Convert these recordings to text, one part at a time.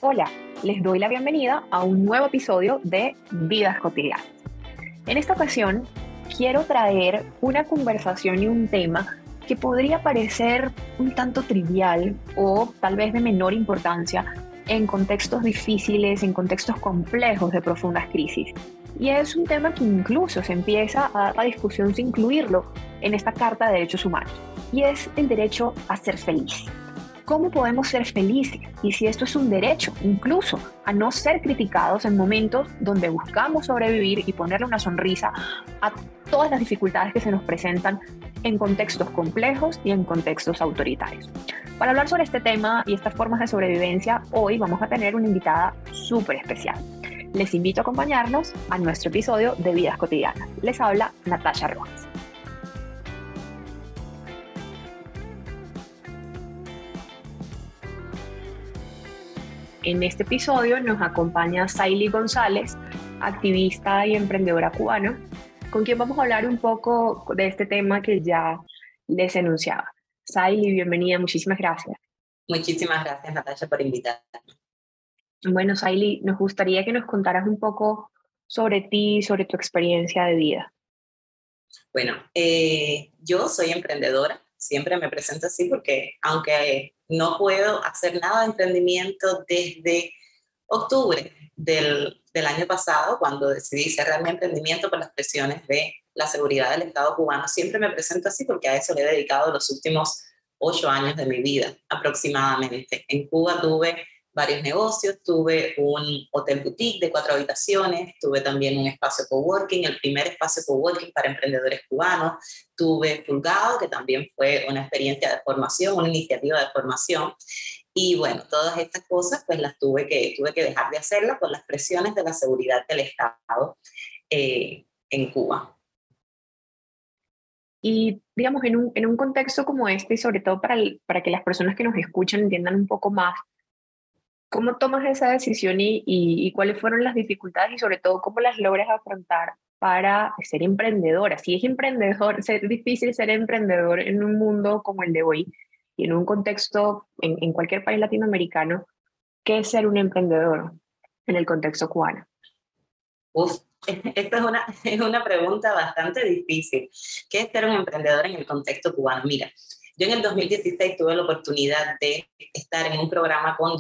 Hola, les doy la bienvenida a un nuevo episodio de Vidas Cotidianas. En esta ocasión, quiero traer una conversación y un tema que podría parecer un tanto trivial o tal vez de menor importancia en contextos difíciles, en contextos complejos de profundas crisis. Y es un tema que incluso se empieza a dar la discusión sin incluirlo en esta Carta de Derechos Humanos, y es el derecho a ser feliz. ¿Cómo podemos ser felices? Y si esto es un derecho, incluso a no ser criticados en momentos donde buscamos sobrevivir y ponerle una sonrisa a todas las dificultades que se nos presentan en contextos complejos y en contextos autoritarios. Para hablar sobre este tema y estas formas de sobrevivencia, hoy vamos a tener una invitada súper especial. Les invito a acompañarnos a nuestro episodio de Vidas Cotidianas. Les habla Natasha Rojas. En este episodio nos acompaña Saily González, activista y emprendedora cubana, con quien vamos a hablar un poco de este tema que ya les enunciaba. Saily, bienvenida, muchísimas gracias. Muchísimas gracias, Natasha, por invitarme. Bueno, Saily, nos gustaría que nos contaras un poco sobre ti, sobre tu experiencia de vida. Bueno, yo soy emprendedora, siempre me presento así porque aunque no puedo hacer nada de emprendimiento desde octubre del año pasado, cuando decidí cerrar mi emprendimiento por las presiones de la seguridad del Estado cubano, siempre me presento así porque a eso le he dedicado los últimos 8 años de mi vida aproximadamente. En Cuba tuve varios negocios, tuve un hotel boutique de 4 habitaciones, tuve también un espacio coworking, el primer espacio coworking para emprendedores cubanos, tuve Fulgado, que también fue una experiencia de formación, una iniciativa de formación. Y bueno, todas estas cosas pues las tuve que dejar de hacerlas por las presiones de la seguridad del Estado en Cuba. Y digamos, en un contexto como este, y sobre todo para que las personas que nos escuchan entiendan un poco más, ¿cómo tomas esa decisión y cuáles fueron las dificultades y sobre todo cómo las logras afrontar para ser emprendedora? Si es emprendedor, es difícil ser emprendedor en un mundo como el de hoy y en un contexto, en cualquier país latinoamericano, ¿qué es ser un emprendedor en el contexto cubano? Uf, esta es una pregunta bastante difícil. ¿Qué es ser un emprendedor en el contexto cubano? Mira, yo en el 2016 tuve la oportunidad de estar en un programa con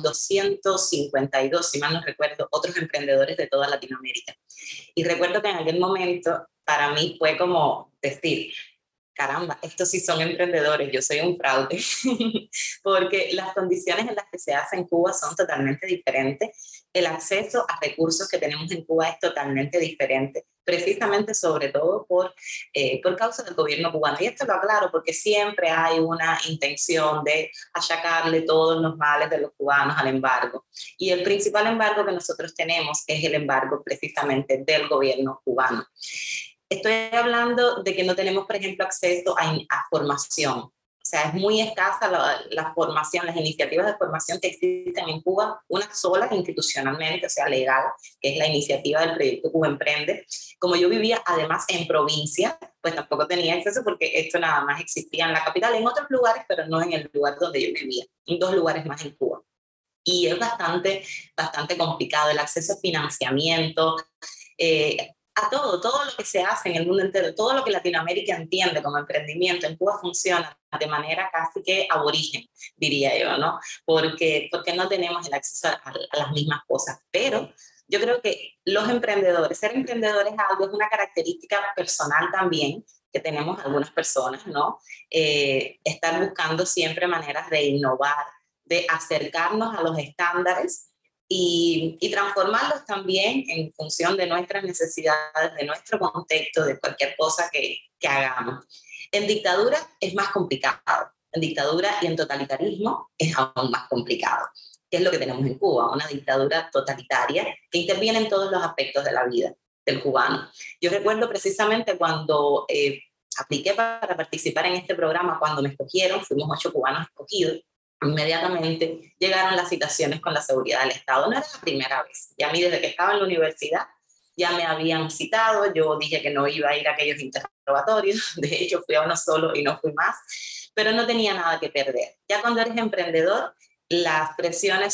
252, si mal no recuerdo, otros emprendedores de toda Latinoamérica. Y recuerdo que en aquel momento para mí fue como decir, caramba, estos sí son emprendedores, yo soy un fraude, porque las condiciones en las que se hace en Cuba son totalmente diferentes, el acceso a recursos que tenemos en Cuba es totalmente diferente, precisamente sobre todo por causa del gobierno cubano. Y esto lo aclaro porque siempre hay una intención de achacarle todos los males de los cubanos al embargo. Y el principal embargo que nosotros tenemos es el embargo precisamente del gobierno cubano. Estoy hablando de que no tenemos, por ejemplo, acceso a formación. O sea, es muy escasa la formación, las iniciativas de formación que existen en Cuba, una sola institucionalmente, o sea, legal, que es la iniciativa del proyecto Cuba Emprende. Como yo vivía además en provincia, pues tampoco tenía acceso porque esto nada más existía en la capital, en otros lugares, pero no en el lugar donde yo vivía, en 2 lugares más en Cuba. Y es bastante complicado el acceso a financiamiento, a todo lo que se hace en el mundo entero, todo lo que Latinoamérica entiende como emprendimiento, en Cuba funciona de manera casi que aborigen, diría yo, ¿no? Porque no tenemos el acceso a las mismas cosas. Pero yo creo que los emprendedores, ser emprendedores es una característica personal también, que tenemos algunas personas, ¿no? Estar buscando siempre maneras de innovar, de acercarnos a los estándares y transformarlos también en función de nuestras necesidades, de nuestro contexto, de cualquier cosa que hagamos. En dictadura es más complicado. En dictadura y en totalitarismo es aún más complicado. ¿Qué es lo que tenemos en Cuba? Una dictadura totalitaria que interviene en todos los aspectos de la vida del cubano. Yo recuerdo precisamente cuando apliqué para participar en este programa, cuando me escogieron, fuimos 8 cubanos escogidos, inmediatamente llegaron las citaciones con la seguridad del Estado. No era la primera vez. Y a mí desde que estaba en la universidad ya me habían citado. Yo dije que no iba a ir a aquellos interrogatorios. De hecho, fui a uno solo y no fui más. Pero no tenía nada que perder. Ya cuando eres emprendedor, las presiones son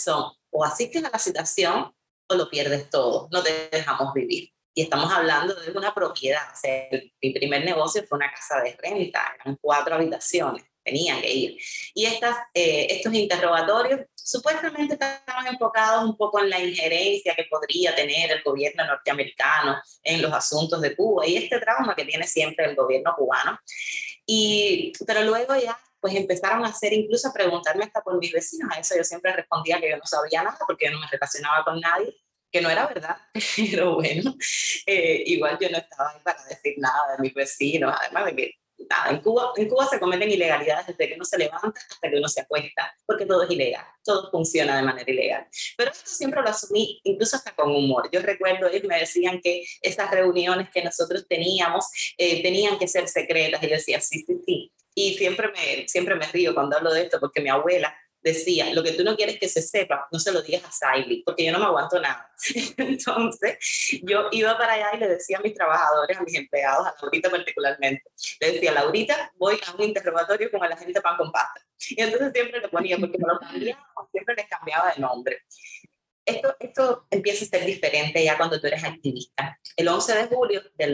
o asistes a la citación o lo pierdes todo, no te dejamos vivir. Y estamos hablando de una propiedad. O sea, mi primer negocio fue una casa de renta, eran 4 habitaciones, tenía que ir. Y estos interrogatorios supuestamente estaban enfocados un poco en la injerencia que podría tener el gobierno norteamericano en los asuntos de Cuba y este trauma que tiene siempre el gobierno cubano. Pero luego ya pues empezaron a hacer, incluso a preguntarme hasta por mis vecinos. A eso yo siempre respondía que yo no sabía nada porque yo no me relacionaba con nadie, que no era verdad, pero bueno, igual yo no estaba ahí para decir nada de mis vecinos, además de que nada, en Cuba se cometen ilegalidades desde que uno se levanta hasta que uno se acuesta, porque todo es ilegal, todo funciona de manera ilegal. Pero esto siempre lo asumí, incluso hasta con humor. Yo recuerdo, ellos me decían que esas reuniones que nosotros teníamos tenían que ser secretas, y yo decía, sí, sí, sí. Y siempre me río cuando hablo de esto, porque mi abuela decía, lo que tú no quieres que se sepa, no se lo digas a Saily, porque yo no me aguanto nada. Entonces, yo iba para allá y le decía a mis trabajadores, a mis empleados, a Laurita particularmente, le decía, Laurita, voy a un interrogatorio con el agente pan con pasta. Y entonces siempre le ponía, porque me lo cambiaba, siempre les cambiaba de nombre. Esto empieza a ser diferente ya cuando tú eres activista. El 11 de julio del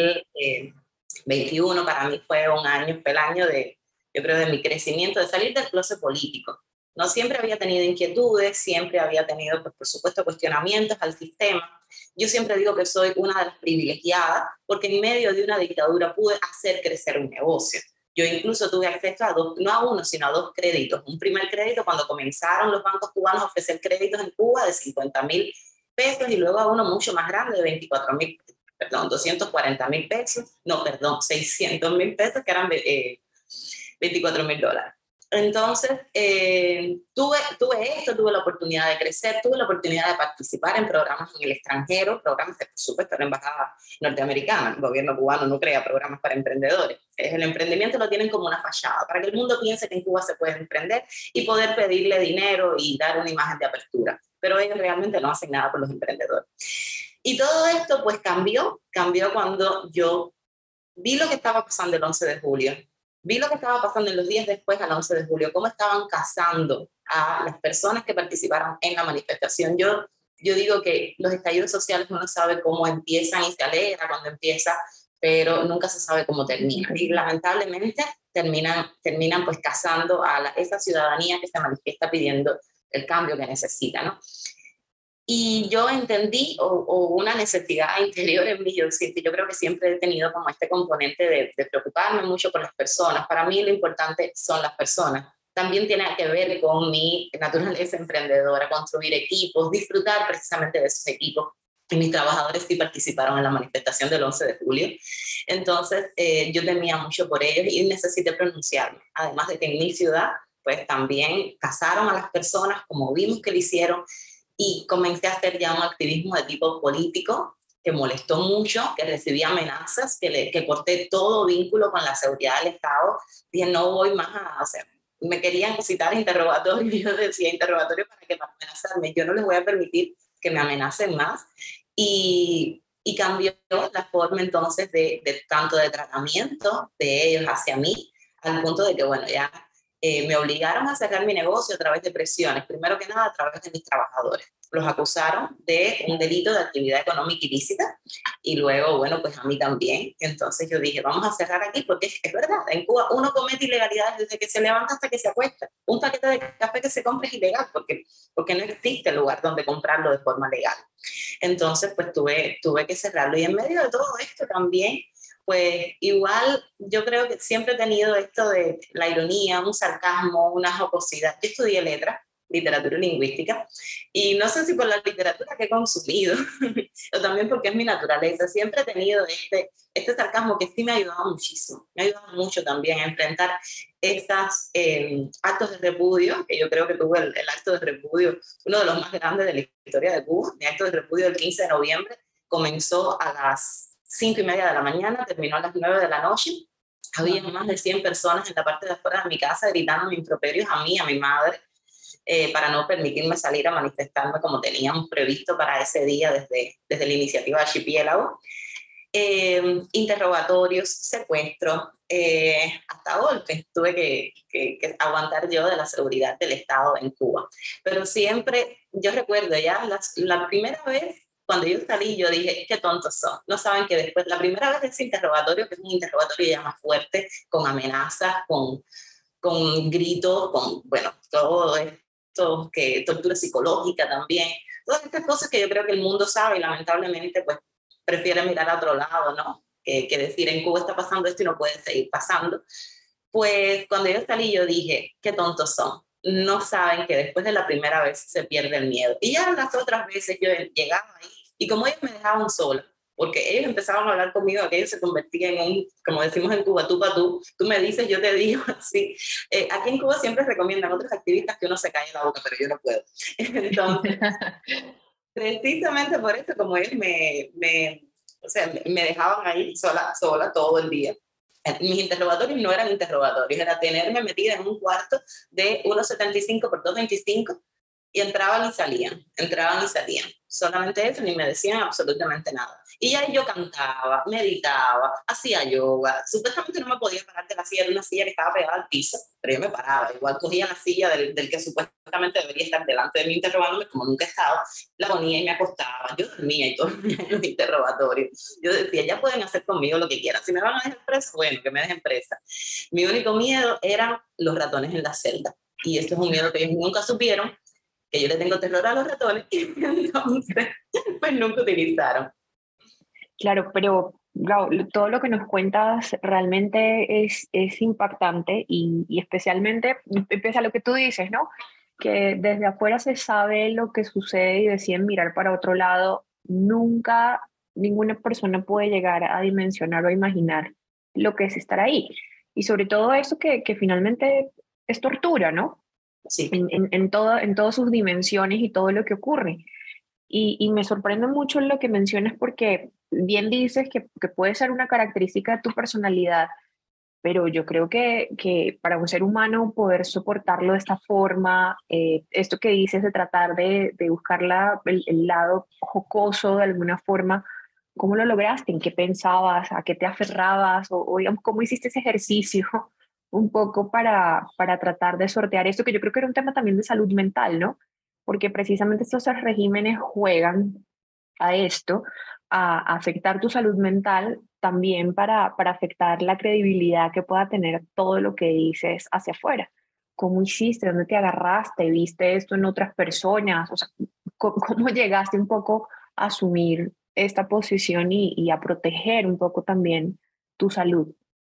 2021 para mí fue el año de, yo creo, de mi crecimiento, de salir del closet político. No siempre había tenido inquietudes, siempre había tenido, pues, por supuesto, cuestionamientos al sistema. Yo siempre digo que soy una de las privilegiadas porque en medio de una dictadura pude hacer crecer un negocio. Yo incluso tuve acceso a no a uno, sino a 2 créditos. Un primer crédito cuando comenzaron los bancos cubanos a ofrecer créditos en Cuba de 50,000 pesos y luego a uno mucho más grande de 240,000 pesos. No, perdón, 600,000 pesos que eran 24,000 dólares. Entonces, tuve la oportunidad de crecer, tuve la oportunidad de participar en programas en el extranjero, programas de, por supuesto, la embajada norteamericana. El gobierno cubano no crea programas para emprendedores. El emprendimiento lo tienen como una fachada, para que el mundo piense que en Cuba se puede emprender y poder pedirle dinero y dar una imagen de apertura. Pero ellos realmente no hacen nada por los emprendedores. Y todo esto pues cambió cuando yo vi lo que estaba pasando el 11 de julio. Vi lo que estaba pasando en los días después al 11 de julio, cómo estaban cazando a las personas que participaron en la manifestación. Yo digo que los estallidos sociales uno sabe cómo empiezan y se alegra cuando empieza, pero nunca se sabe cómo termina. Y lamentablemente terminan pues cazando a esa ciudadanía que se manifiesta pidiendo el cambio que necesita, ¿no? Y yo entendí, o una necesidad interior en mí, yo creo que siempre he tenido como este componente de preocuparme mucho por las personas. Para mí lo importante son las personas. También tiene que ver con mi naturaleza emprendedora, construir equipos, disfrutar precisamente de esos equipos. Y mis trabajadores sí participaron en la manifestación del 11 de julio. Entonces, yo temía mucho por ellos y necesité pronunciarme. Además de que en mi ciudad, pues también cazaron a las personas, como vimos que lo hicieron, y comencé a hacer ya un activismo de tipo político que molestó mucho, que recibí amenazas, que corté todo vínculo con la seguridad del Estado. Dije, no voy más o sea, me querían citar interrogatorios, y yo decía interrogatorio para amenazarme, yo no les voy a permitir que me amenacen más. Y cambió la forma entonces de tanto de tratamiento de ellos hacia mí, al punto de que, bueno, ya me obligaron a cerrar mi negocio a través de presiones, primero que nada a través de mis trabajadores. Los acusaron de un delito de actividad económica ilícita y luego, bueno, pues a mí también. Entonces yo dije, vamos a cerrar aquí porque es verdad, en Cuba uno comete ilegalidades desde que se levanta hasta que se acuesta. Un paquete de café que se compra es ilegal porque no existe lugar donde comprarlo de forma legal. Entonces, pues tuve que cerrarlo. Y en medio de todo esto también, pues igual yo creo que siempre he tenido esto de la ironía, un sarcasmo, una jocosidad. Yo estudié letras, literatura y lingüística, y no sé si por la literatura que he consumido, o también porque es mi naturaleza, siempre he tenido este sarcasmo que sí me ha ayudado muchísimo, me ha ayudado mucho también a enfrentar estos actos de repudio, que yo creo que tuve el acto de repudio, uno de los más grandes de la historia de Cuba. Mi acto de repudio del 15 de noviembre comenzó a las 5:30 de la mañana, terminó a las 9 de la noche. Había más de 100 personas en la parte de afuera de mi casa gritando improperios a mí, a mi madre, para no permitirme salir a manifestarme como teníamos previsto para ese día desde la iniciativa Archipiélago. interrogatorios, secuestros, hasta golpes tuve que aguantar yo de la seguridad del Estado en Cuba. Pero siempre, yo recuerdo ya la primera vez cuando yo salí, yo dije, qué tontos son. No saben que después, la primera vez de ese interrogatorio, que es un interrogatorio ya más fuerte, con amenazas, con gritos, con, bueno, todo esto, que tortura psicológica también, todas estas cosas que yo creo que el mundo sabe y lamentablemente pues prefiere mirar a otro lado, ¿no? Que decir, en Cuba está pasando esto y no puede seguir pasando. Pues cuando yo salí yo dije, qué tontos son. No saben que después de la primera vez se pierde el miedo. Y ya las otras veces yo llegaba ahí y como ellos me dejaban sola, porque ellos empezaban a hablar conmigo, aquello se convertía en un, como decimos en Cuba, tú pa' tú me dices, yo te digo, así. Aquí en Cuba siempre recomiendan a otros activistas que uno se calle la boca, pero yo no puedo. Entonces, precisamente por eso, como ellos o sea, me dejaban ahí sola todo el día. Mis interrogatorios no eran interrogatorios, era tenerme metida en un cuarto de 1,75 por 2,25 y entraban y salían. Solamente eso, ni me decían absolutamente nada. Y ahí yo cantaba, meditaba, hacía yoga. Supuestamente no me podía parar de la silla, de una silla que estaba pegada al piso, pero yo me paraba. Igual cogía la silla del que supuestamente debería estar delante de mí interrogándome, como nunca he estado, la ponía y me acostaba. Yo dormía y todo en los interrogatorios. Yo decía, ya pueden hacer conmigo lo que quieran. Si me van a dejar presa, bueno, que me dejen presa. Mi único miedo eran los ratones en la celda. Y esto es un miedo que ellos nunca supieron, que yo le tengo terror a los ratones, y entonces, pues nunca utilizaron. Claro, pero Gao, todo lo que nos cuentas realmente es impactante y especialmente, pese a lo que tú dices, ¿no? Que desde afuera se sabe lo que sucede y deciden mirar para otro lado, nunca ninguna persona puede llegar a dimensionar o a imaginar lo que es estar ahí. Y sobre todo eso que finalmente es tortura, ¿no? Sí. En todas sus dimensiones y todo lo que ocurre. Y me sorprende mucho lo que mencionas porque bien dices que puede ser una característica de tu personalidad, pero yo creo que para un ser humano poder soportarlo de esta forma, esto que dices de tratar de buscar el lado jocoso de alguna forma, ¿cómo lo lograste? ¿En qué pensabas? ¿A qué te aferrabas? O digamos, ¿cómo hiciste ese ejercicio un poco para tratar de sortear esto? Que yo creo que era un tema también de salud mental, ¿no? Porque precisamente estos regímenes juegan a esto, a afectar tu salud mental, también para afectar la credibilidad que pueda tener todo lo que dices hacia afuera. ¿Cómo hiciste? ¿Dónde te agarraste? ¿Viste esto en otras personas? O sea, ¿cómo llegaste un poco a asumir esta posición y a proteger un poco también tu salud?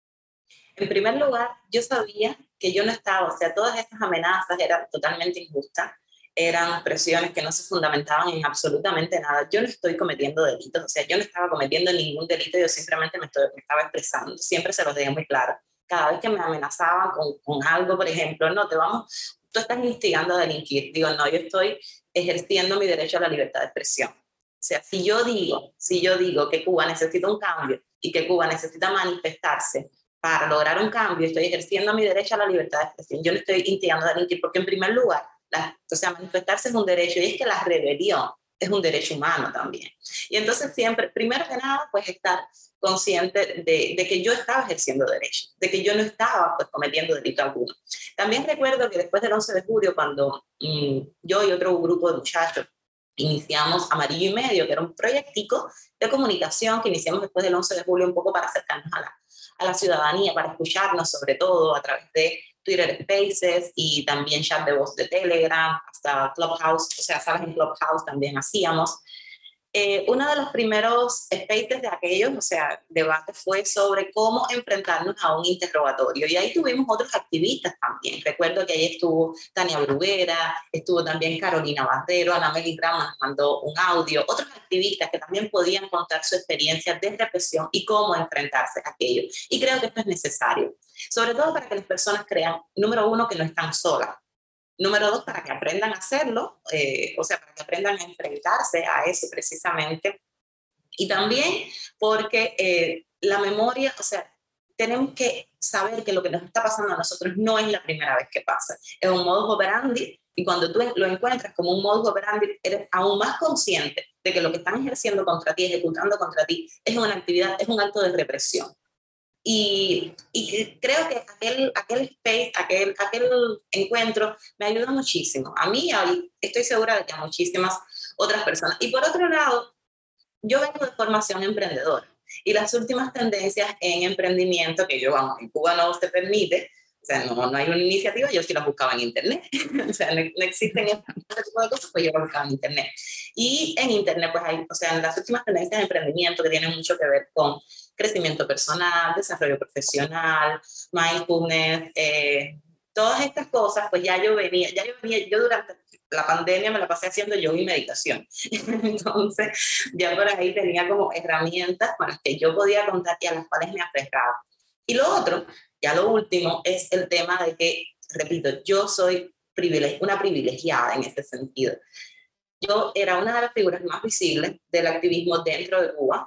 En primer lugar, yo sabía que yo no estaba, o sea, todas estas amenazas eran totalmente injustas, eran presiones que no se fundamentaban en absolutamente nada. Yo no estoy cometiendo delitos, o sea, yo no estaba cometiendo ningún delito, yo simplemente me estaba expresando, siempre se los dejé muy claro. Cada vez que me amenazaban con algo, por ejemplo, no, tú estás instigando a delinquir. Digo, no, yo estoy ejerciendo mi derecho a la libertad de expresión. O sea, si yo digo que Cuba necesita un cambio y que Cuba necesita manifestarse para lograr un cambio, estoy ejerciendo mi derecho a la libertad de expresión. Yo no estoy instigando a delinquir, porque en primer lugar, o sea, manifestarse es un derecho, y es que la rebelión es un derecho humano también. Y entonces siempre, primero que nada, pues estar consciente de que yo estaba ejerciendo derecho, de que yo no estaba pues cometiendo delito alguno. También recuerdo que después del 11 de julio, cuando yo y otro grupo de muchachos iniciamos Amarillo y Medio, que era un proyectico de comunicación que iniciamos después del 11 de julio un poco para acercarnos a la ciudadanía, para escucharnos sobre todo a través de Twitter Spaces y también chat de voz de Telegram, hasta Clubhouse, o sea, sabes, en Clubhouse también hacíamos. Uno de los primeros spaces de aquellos, o sea, debates fue sobre cómo enfrentarnos a un interrogatorio. Y ahí tuvimos otros activistas también. Recuerdo que ahí estuvo Tania Bruguera, estuvo también Carolina Barrero, Ana Meli Grama nos mandó un audio, otros activistas que también podían contar su experiencia de represión y cómo enfrentarse a aquello. Y creo que esto es necesario, sobre todo para que las personas crean, número uno, que no están solas. Número dos, para que aprendan a hacerlo, o sea, para que aprendan a enfrentarse a eso precisamente. Y también porque la memoria, o sea, tenemos que saber que lo que nos está pasando a nosotros no es la primera vez que pasa. Es un modus operandi y cuando tú lo encuentras como un modus operandi, eres aún más consciente de que lo que están ejerciendo contra ti, ejecutando contra ti, es una actividad, es un acto de represión. Y creo que aquel space, aquel encuentro me ayuda muchísimo. A mí, estoy segura de que a muchísimas otras personas. Y por otro lado, yo vengo de formación emprendedora y las últimas tendencias en emprendimiento, que yo, vamos, en Cuba no se permite, o sea, no hay una iniciativa, yo sí las buscaba en internet, o sea, no existen este tipo de cosas, pues yo las buscaba en internet. Y en internet, pues hay, o sea, en las últimas tendencias de emprendimiento que tienen mucho que ver con crecimiento personal, desarrollo profesional, mindfulness, todas estas cosas, pues yo durante la pandemia me la pasé haciendo yoga y meditación. Entonces, ya por ahí tenía como herramientas con las que yo podía contar y a las cuales me aferraba. Y lo otro, ya lo último, es el tema de que, repito, yo soy una privilegiada en ese sentido. Yo era una de las figuras más visibles del activismo dentro de Cuba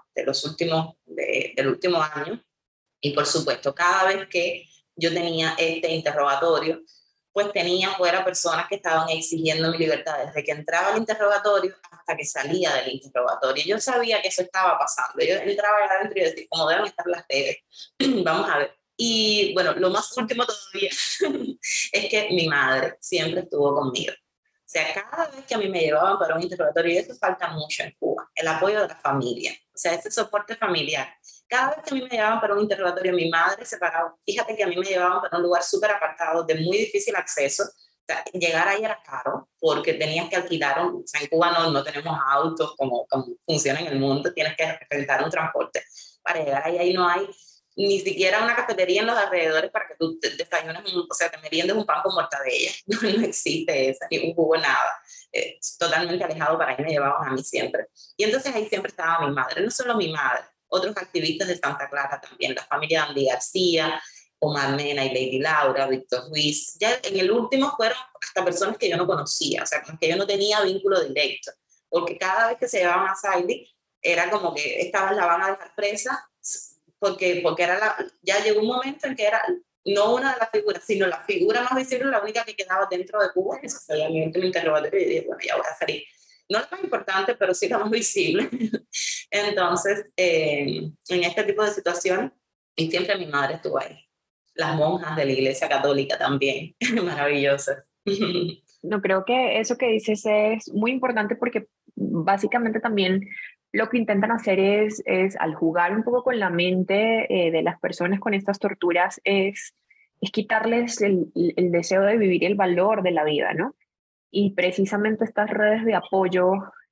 del último año. Y por supuesto, cada vez que yo tenía este interrogatorio, pues tenía fuera personas que estaban exigiendo mi libertad desde que entraba al interrogatorio hasta que salía del interrogatorio. Yo sabía que eso estaba pasando. Yo entraba adentro y decía, como deben estar las redes. Vamos a ver. Y bueno, lo más último todavía es que mi madre siempre estuvo conmigo. O sea, cada vez que a mí me llevaban para un interrogatorio, y eso falta mucho en Cuba, el apoyo de la familia, o sea, ese soporte familiar. Cada vez que a mí me llevaban para un interrogatorio, mi madre se paraba. Fíjate que a mí me llevaban para un lugar súper apartado, de muy difícil acceso. O sea, llegar ahí era caro, porque tenías que alquilar, o sea, en Cuba no tenemos autos como funciona en el mundo, tienes que rentar un transporte. Para llegar ahí no hay ni siquiera una cafetería en los alrededores para que tú desayunes, o sea, te meriendes un pan con mortadella. No existe eso, ni un jugo, nada. Totalmente alejado, para ahí me llevaban a mí siempre. Y entonces ahí siempre estaba mi madre, no solo mi madre, otros activistas de Santa Clara también, la familia de Andy García, Omar Mena y Lady Laura, Víctor Ruiz. Ya en el último fueron hasta personas que yo no conocía, o sea, con las que yo no tenía vínculo directo, porque cada vez que se llevaban a Saidi, era como que esta vez la van a dejar presa, porque ya llegó un momento en que era no una de las figuras, sino la figura más visible, la única que quedaba dentro de Cuba. Eso fue mi último interrogatorio y dije, bueno, ya voy a salir. No la más importante, pero sí la más visible. Entonces, en este tipo de situaciones, y siempre mi madre estuvo ahí. Las monjas de la Iglesia Católica también, maravillosas. No, creo que eso que dices es muy importante porque básicamente también lo que intentan hacer es al jugar un poco con la mente de las personas con estas torturas, es quitarles el deseo de vivir, el valor de la vida, ¿no? Y precisamente estas redes de apoyo,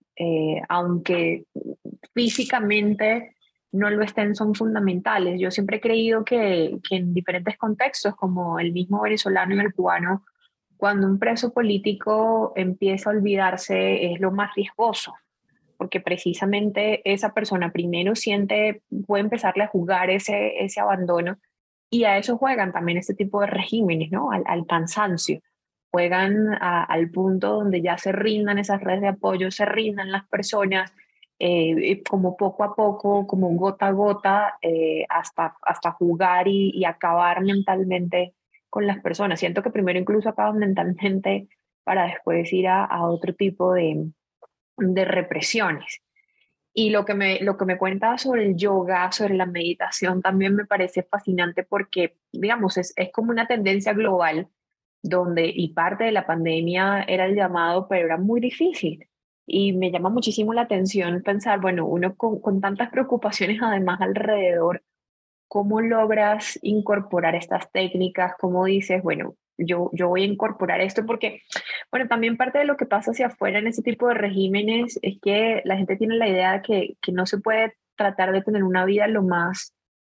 aunque físicamente no lo estén, son fundamentales. Yo siempre he creído que en diferentes contextos, como el mismo venezolano y el cubano, cuando un preso político empieza a olvidarse es lo más riesgoso, porque precisamente esa persona primero puede empezarle a jugar ese abandono, y a eso juegan también este tipo de regímenes, ¿no? Al cansancio. Juegan al punto donde ya se rindan esas redes de apoyo, se rindan las personas, como poco a poco, como gota a gota, hasta jugar y acabar mentalmente con las personas. Siento que primero incluso acaban mentalmente para después ir a otro tipo de represiones. Y lo que me cuenta sobre el yoga, sobre la meditación, también me parece fascinante porque, digamos, es como una tendencia global donde, y parte de la pandemia era el llamado, pero era muy difícil. Y me llama muchísimo la atención pensar, bueno, uno con tantas preocupaciones además alrededor, ¿cómo logras incorporar estas técnicas? ¿Cómo dices, bueno, yo voy a incorporar esto? Porque, bueno, también parte de lo que pasa hacia afuera en ese tipo de regímenes es que la gente tiene la idea de que no se puede tratar de tener una vida lo más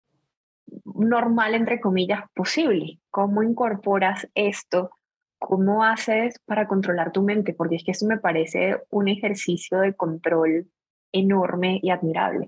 normal, entre comillas, posible. ¿Cómo incorporas esto? ¿Cómo haces para controlar tu mente? Porque es que eso me parece un ejercicio de control enorme y admirable.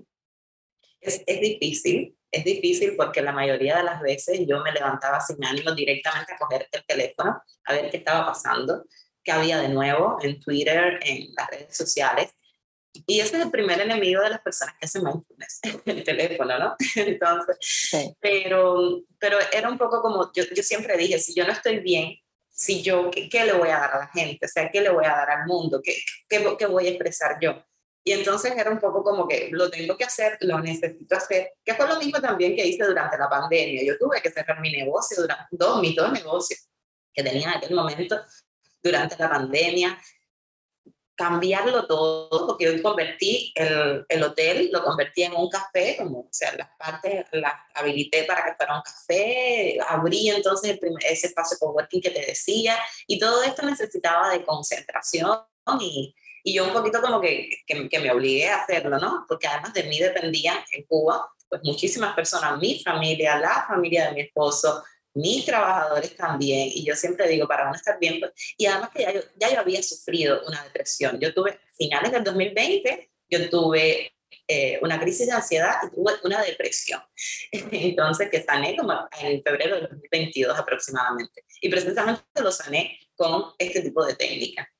Es difícil porque la mayoría de las veces yo me levantaba sin ánimo directamente a coger el teléfono, a ver qué estaba pasando, qué había de nuevo en Twitter, en las redes sociales. Y ese es el primer enemigo de las personas que hacen mindfulness, el teléfono, ¿no? Entonces, Sí. pero era un poco como, yo siempre dije, si yo no estoy bien, si yo, ¿qué le voy a dar a la gente? O sea, ¿qué le voy a dar al mundo? ¿Qué voy a expresar yo? Y entonces era un poco como que lo tengo que hacer, lo necesito hacer, que fue lo mismo también que hice durante la pandemia. Yo tuve que cerrar mi negocio, mis dos negocios que tenía en aquel momento durante la pandemia, cambiarlo todo, porque yo convertí el hotel, lo convertí en un café, como, o sea, las partes las habilité para que fuera un café, abrí entonces ese espacio coworking que te decía, y todo esto necesitaba de concentración y yo un poquito como que me obligué a hacerlo, ¿no? Porque además de mí dependían en Cuba, pues muchísimas personas, mi familia, la familia de mi esposo, mis trabajadores también, y yo siempre digo, para uno estar bien, pues, y además que ya yo había sufrido una depresión. Yo tuve, finales del 2020, yo tuve una crisis de ansiedad y tuve una depresión. Entonces, que sané como en febrero del 2022 aproximadamente. Y precisamente lo sané con este tipo de técnica.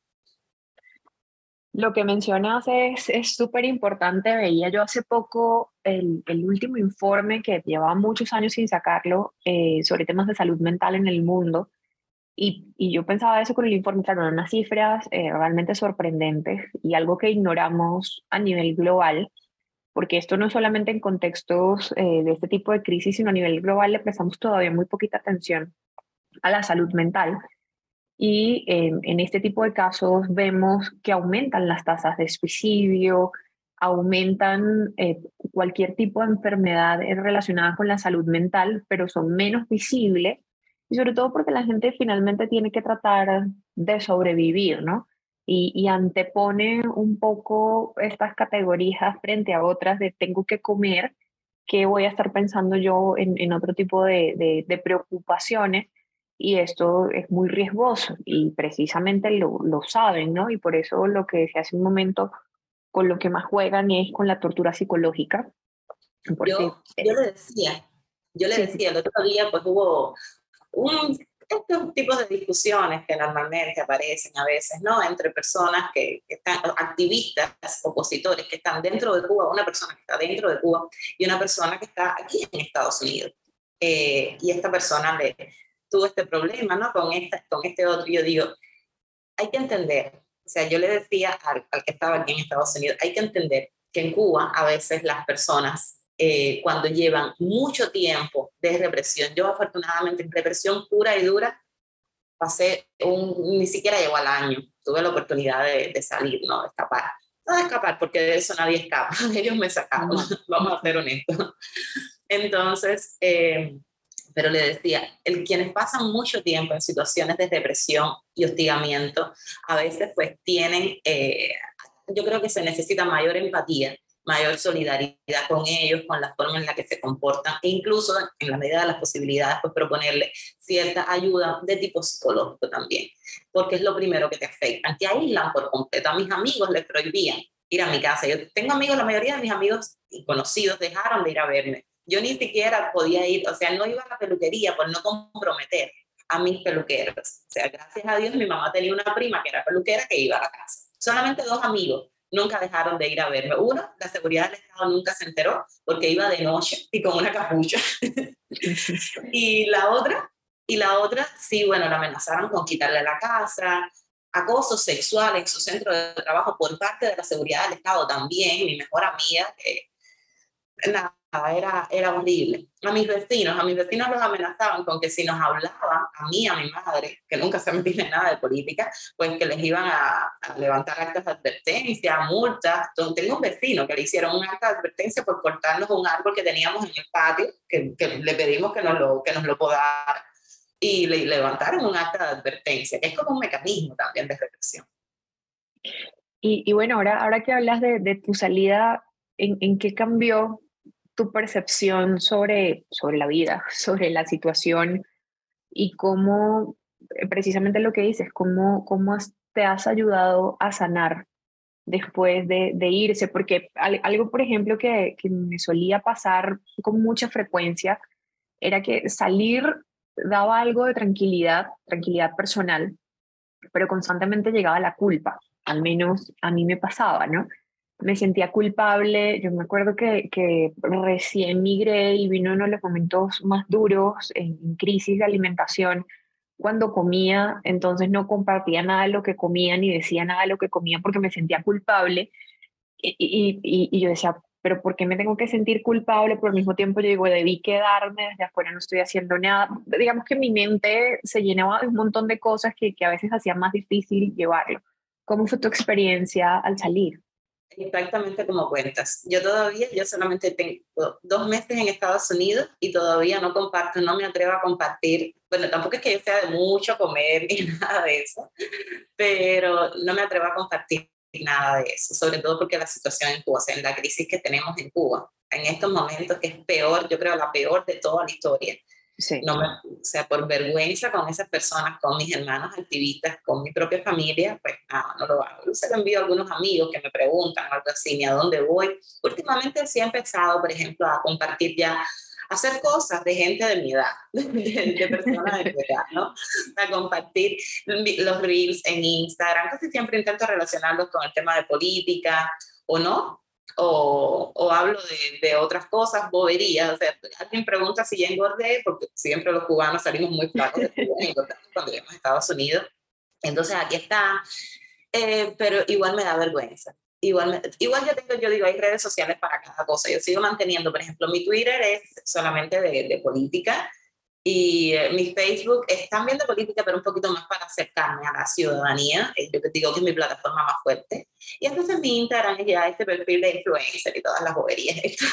Lo que mencionas es súper importante. Veía yo hace poco el último informe que llevaba muchos años sin sacarlo sobre temas de salud mental en el mundo. Y yo pensaba eso con el informe, claro, eran unas cifras realmente sorprendentes y algo que ignoramos a nivel global, porque esto no es solamente en contextos de este tipo de crisis, sino a nivel global le prestamos todavía muy poquita atención a la salud mental. Y en este tipo de casos vemos que aumentan las tasas de suicidio, aumentan cualquier tipo de enfermedad relacionada con la salud mental, pero son menos visibles y sobre todo porque la gente finalmente tiene que tratar de sobrevivir, ¿no? Y antepone un poco estas categorías frente a otras de tengo que comer, que voy a estar pensando yo en otro tipo de preocupaciones y esto es muy riesgoso y precisamente lo saben, ¿no? Y por eso lo que decía hace un momento, con lo que más juegan es con la tortura psicológica, porque Yo le decía, sí, el otro día, pues hubo estos tipos de discusiones que normalmente aparecen a veces, ¿no? Entre personas que están, activistas, opositores que están dentro de Cuba, una persona que está dentro de Cuba y una persona que está aquí en Estados Unidos. Y esta persona tuvo este problema, ¿no? Con este otro. Y yo digo, hay que entender, o sea, yo le decía al que estaba aquí en Estados Unidos, hay que entender que en Cuba a veces las personas, cuando llevan mucho tiempo de represión, yo afortunadamente en represión pura y dura, ni siquiera llegó al año, tuve la oportunidad de salir, ¿no? De escapar. No de escapar, porque de eso nadie escapa, ellos me sacaron, no. vamos a ser honestos. Entonces, pero le decía, quienes pasan mucho tiempo en situaciones de depresión y hostigamiento, a veces pues tienen, yo creo que se necesita mayor empatía, mayor solidaridad con ellos, con la forma en la que se comportan, e incluso en la medida de las posibilidades, pues proponerle cierta ayuda de tipo psicológico también, porque es lo primero que te afecta, te aíslan por completo. A mis amigos les prohibían ir a mi casa. Yo tengo amigos, la mayoría de mis amigos y conocidos dejaron de ir a verme. Yo ni siquiera podía ir, o sea, no iba a la peluquería por no comprometer a mis peluqueros. O sea, gracias a Dios mi mamá tenía una prima que era peluquera que iba a la casa. Solamente dos amigos nunca dejaron de ir a verme. Uno, la seguridad del Estado nunca se enteró porque iba de noche y con una capucha. y la otra, sí, bueno, la amenazaron con quitarle la casa, acoso sexual en su centro de trabajo por parte de la seguridad del Estado también, mi mejor amiga, nada, era horrible. A mis vecinos los amenazaban con que si nos hablaban, a mí, a mi madre, que nunca se metía en nada de política, pues que les iban a levantar actas de advertencia, multas. Entonces, tengo un vecino que le hicieron un acta de advertencia por cortarnos un árbol que teníamos en el patio, que le pedimos que nos lo podara, y le levantaron un acta de advertencia, que es como un mecanismo también de represión. Y bueno, ahora que hablas de tu salida, en qué cambió tu percepción sobre la vida, sobre la situación y cómo, precisamente lo que dices, te has ayudado a sanar después de irse? Porque algo, por ejemplo, que me solía pasar con mucha frecuencia era que salir daba algo de tranquilidad, tranquilidad personal, pero constantemente llegaba la culpa, al menos a mí me pasaba, ¿no? Me sentía culpable, yo me acuerdo que recién migré y vino uno de los momentos más duros en crisis de alimentación, cuando comía, entonces no compartía nada de lo que comía ni decía nada de lo que comía porque me sentía culpable Y yo decía, pero ¿por qué me tengo que sentir culpable? Pero al mismo tiempo yo digo, debí quedarme, desde afuera no estoy haciendo nada. Digamos que mi mente se llenaba de un montón de cosas que a veces hacían más difícil llevarlo. ¿Cómo fue tu experiencia al salir? Exactamente como cuentas. Yo solamente tengo 2 meses en Estados Unidos y todavía no comparto, no me atrevo a compartir. Bueno, tampoco es que yo sea de mucho comer ni nada de eso, pero no me atrevo a compartir nada de eso, sobre todo porque la situación en Cuba, o sea, en la crisis que tenemos en Cuba, en estos momentos, que es peor, yo creo la peor de toda la historia. Sí. No me, o sea, por vergüenza con esas personas, con mis hermanos activistas, con mi propia familia, pues nada, no lo hago. Yo se lo envío a algunos amigos que me preguntan o algo así, ni a dónde voy. Últimamente sí he empezado, por ejemplo, a compartir ya, a hacer cosas de gente de mi edad, de personas de mi edad, ¿no? A compartir los reels en Instagram. Casi siempre intento relacionarlos con el tema de política o no, o hablo de otras cosas, boberías. O sea, alguien pregunta si ya engordé, porque siempre los cubanos salimos muy flacos de Cuba, engordamos cuando llegamos a Estados Unidos. Entonces aquí está, pero igual me da vergüenza. Igual yo digo, hay redes sociales para cada cosa. Yo sigo manteniendo, por ejemplo, mi Twitter es solamente de política y mi Facebook es también de política, pero un poquito más para acercarme a la ciudadanía. Yo te digo que es mi plataforma más fuerte. Y entonces mi Instagram es ya este perfil de influencer y todas las boberías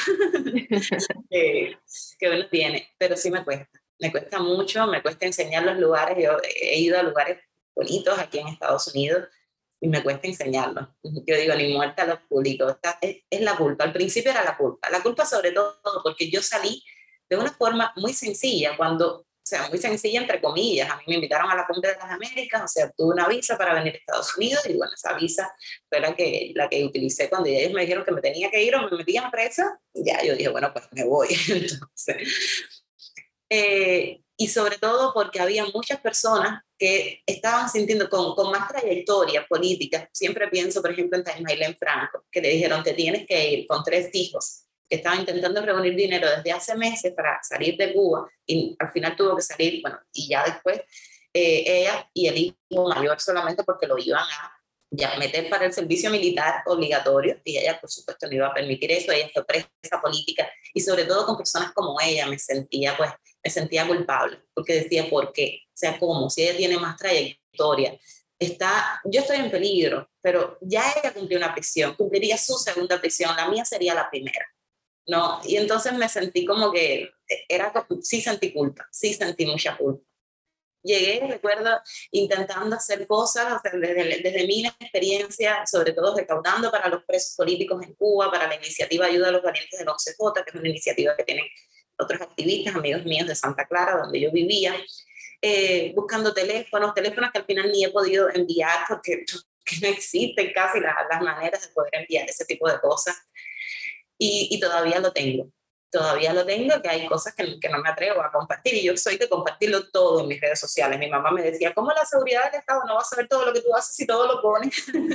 que, que uno tiene. Pero sí me cuesta. Me cuesta mucho, me cuesta enseñar los lugares. Yo he ido a lugares bonitos aquí en Estados Unidos y me cuesta enseñarlos. Yo digo, ni muerta los públicos. Es la culpa. Al principio era la culpa. La culpa sobre todo porque yo salí de una forma muy sencilla, o sea, muy sencilla entre comillas. A mí me invitaron a la Cumbre de las Américas, o sea, tuve una visa para venir a Estados Unidos y bueno, esa visa fue la que utilicé cuando ellos me dijeron que me tenía que ir o me metían presa. Ya yo dije, bueno, pues me voy. Entonces, y sobre todo porque había muchas personas que estaban sintiendo con más trayectoria política. Siempre pienso, por ejemplo, en Taymailén Franco, que le dijeron, te tienes que ir con 3 hijos, que estaba intentando reunir dinero desde hace meses para salir de Cuba y al final tuvo que salir, bueno, y ya después ella y el hijo mayor solamente porque lo iban a ya meter para el servicio militar obligatorio y ella por supuesto no iba a permitir eso. Ella fue presa política y sobre todo con personas como ella me sentía culpable porque decía, ¿por qué? O sea, ¿cómo? Si ella tiene más trayectoria, yo estoy en peligro, pero ya ella cumplió una prisión, cumpliría su segunda prisión, la mía sería la primera, ¿no? Y entonces me sentí como que sí sentí culpa, sí sentí mucha culpa. Llegué, recuerdo, intentando hacer cosas, o sea, desde mi experiencia, sobre todo recaudando para los presos políticos en Cuba, para la iniciativa Ayuda a los Valientes del 11J, que es una iniciativa que tienen otros activistas, amigos míos de Santa Clara, donde yo vivía, buscando teléfonos que al final ni he podido enviar porque que no existen casi las maneras de poder enviar ese tipo de cosas. Y todavía lo tengo, que hay cosas que no me atrevo a compartir y yo soy de compartirlo todo en mis redes sociales. Mi mamá me decía, ¿cómo la seguridad del Estado no va a saber todo lo que tú haces si todo lo pones?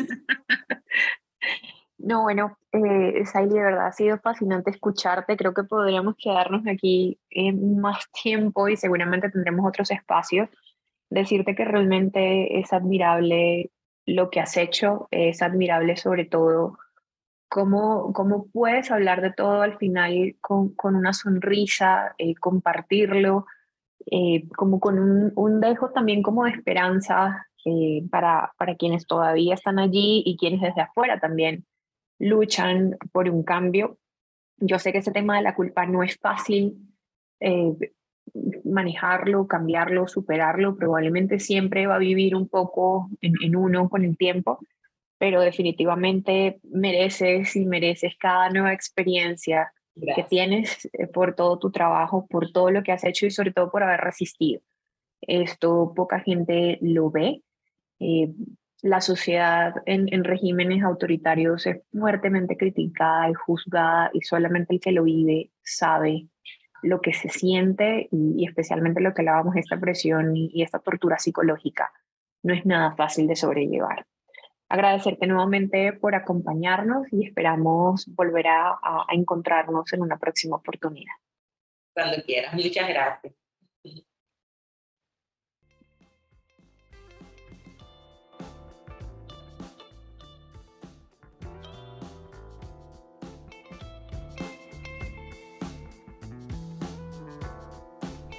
No, bueno, Saily, de verdad ha sido fascinante escucharte. Creo que podríamos quedarnos aquí más tiempo y seguramente tendremos otros espacios. Decirte que realmente es admirable lo que has hecho, es admirable sobre todo cómo puedes hablar de todo al final con una sonrisa, compartirlo, como con un dejo también como de esperanza para quienes todavía están allí y quienes desde afuera también luchan por un cambio. Yo sé que ese tema de la culpa no es fácil eh, manejarlo, cambiarlo, superarlo. Probablemente siempre va a vivir un poco en uno con el tiempo, pero definitivamente mereces y mereces cada nueva experiencia que Gracias. tienes por todo tu trabajo, por todo lo que has hecho y sobre todo por haber resistido. Esto poca gente lo ve. eh, la sociedad en regímenes autoritarios es fuertemente criticada y juzgada y solamente el que lo vive sabe lo que se siente y especialmente lo que hablábamos, esta presión y esta tortura psicológica. No es nada fácil de sobrellevar. Agradecerte nuevamente por acompañarnos y esperamos volver a encontrarnos en una próxima oportunidad. Cuando quieras. Muchas gracias.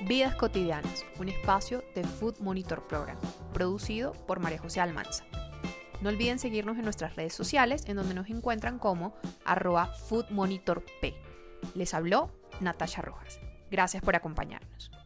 Vidas Cotidianas, un espacio de Food Monitor Program, producido por María José Almanza. No olviden seguirnos en nuestras redes sociales, en donde nos encuentran como @foodmonitorp. Les habló Natasha Rojas. Gracias por acompañarnos.